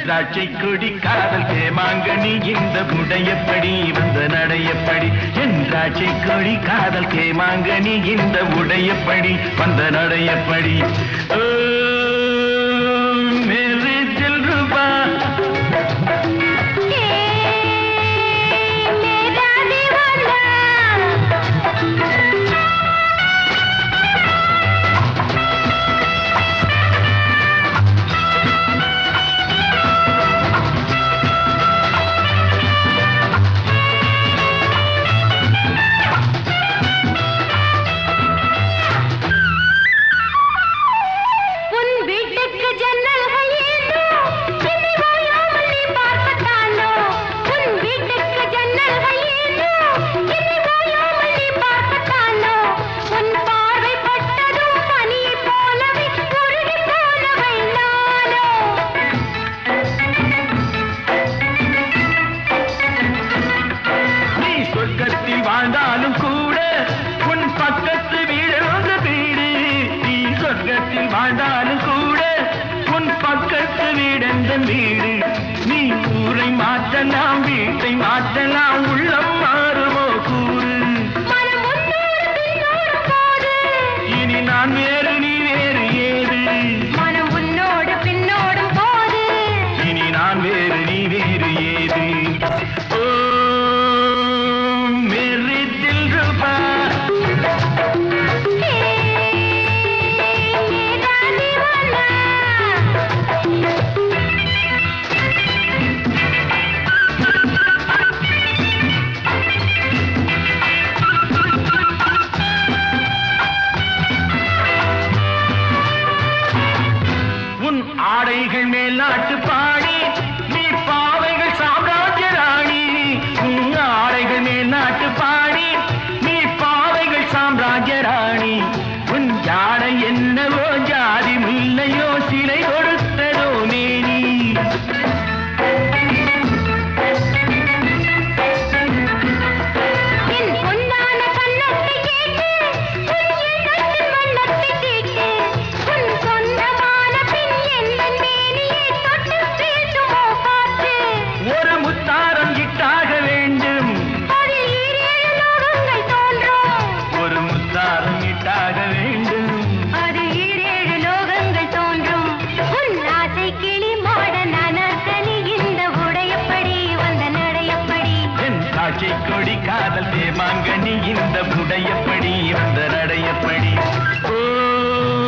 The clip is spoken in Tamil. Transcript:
திராட்சை கொடி காதல் கேமாங்கனி இந்த உடையப்படி வந்த நடையப்படி என் திராட்சை கொடி காதல் கேமாங்கனி இந்த உடையப்படி வந்த நடையப்படி மேரே தில் ரூபா வாழ்ந்தாலும் கூட உன் பக்கத்து வீடு வீடு நீ சொர்க்கத்தில் வாழ்ந்தாலும் கூட உன் பக்கத்து வீடென்ற வீடு நீ ஊரை மாற்றலாம் வீட்டை மாற்றலாம் உள்ளம் மாறுமோ கூறு இனி நான் வேறு நீ வேறு ஏது மனம் உன்னோடு பின்னோடும் போது இனி நான் வேறு நீ வேறு ஏது ஆடைகள் மேல் நாட்டு பாடி நீ பாவைகள் சாம்ராஜ்ய ராணி ஆடைகள் மேல் நாட்டு பாடி நீ பாவைகள் சாம்ராஜ்ய ராணி உன் ஜாடை என்னவோ ஜாதி முல்லையோ சிலை கொடுத்ததோ மேனி கொடி காதல் தேமாங்கனி இந்த உடையப்படி வந்த நடையப்படி ஓ